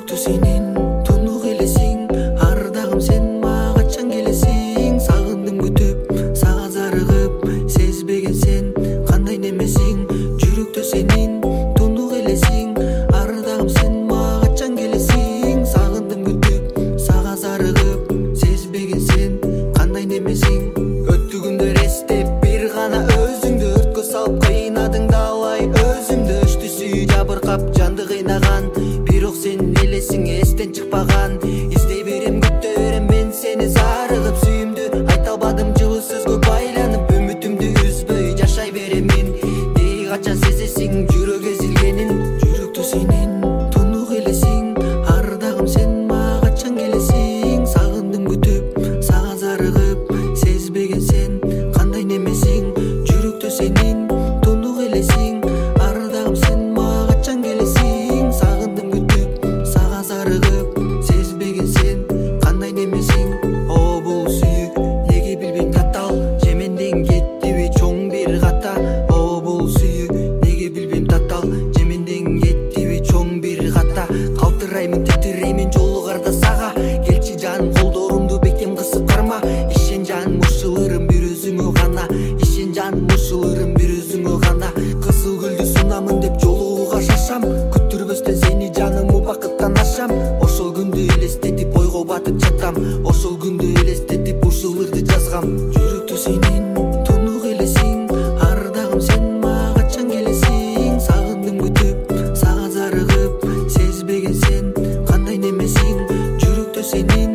жүрөктү сенин тунук элесиң, ар дагым сен мага качан келесиң? Сагындым күтүп, сага зарыгып, сезбеген сен кандай немесиң? Жүрөктү сенин тунук элесиң, ар дагым сен мага качан келесиң? Сагындым күтүп, сага зарыгып, сезбеген сен кандай немесиң? Өттү күндөр эстеп бир гана өзүңдү өрткө салып кыйнадың далай өзүңдү. Өчтүсү жабыркап жанды кыйнаган, бирок сен элесиң эстен чыкпаган. Издей берем, күтө берем мен сени зарыгып, сүйүмдү айта албадым жылы сөзгө байланып. Үмүтүмдү үзбөй жашай беремин, дей качан сезесиң жүрөк эзилгенин? Жүрөктү сенин тунук элесиң, ар дагым сен мага качан келесиң? Сагындым күтүп, сага зарыгып, сезбеген сен кандай немесиң? Жүрөктү сенин тунук элесиң, ар дагым сен мага качан келесиң? Сагындым күтүп, сага зарыгып, сезбеген сен кандай немесиң? О бул сүйүк неге билбейм татал, жеменден кеттиби чоң бир ката? О бул сүйүк неге билбейм татал, жеменден кеттиби чоң бир ката? Калтыраймын, титиреймин жолугарда сага, келчи жаным колдорумду бекем кысып карма. Ишен жаным ушул ырым бир өзүңө гана, ишен жаным ушул ырым бир өзүңө гана. Кызыл гүлдү сунамын деп жолугууга шашам, күттүрбөстөн сени жаным убакыттан ашам. Ошол күндү элестетип ойго батып жатам, ошол күндү элестетип ушул ырды жазгам. Жүрөктү сенин тунук элесиң, ар дагым сен мага качан келесиң? Сагындым күтүп, сага зарыгып, сезбеген сен кандай немесиң? Жүрөктү сенин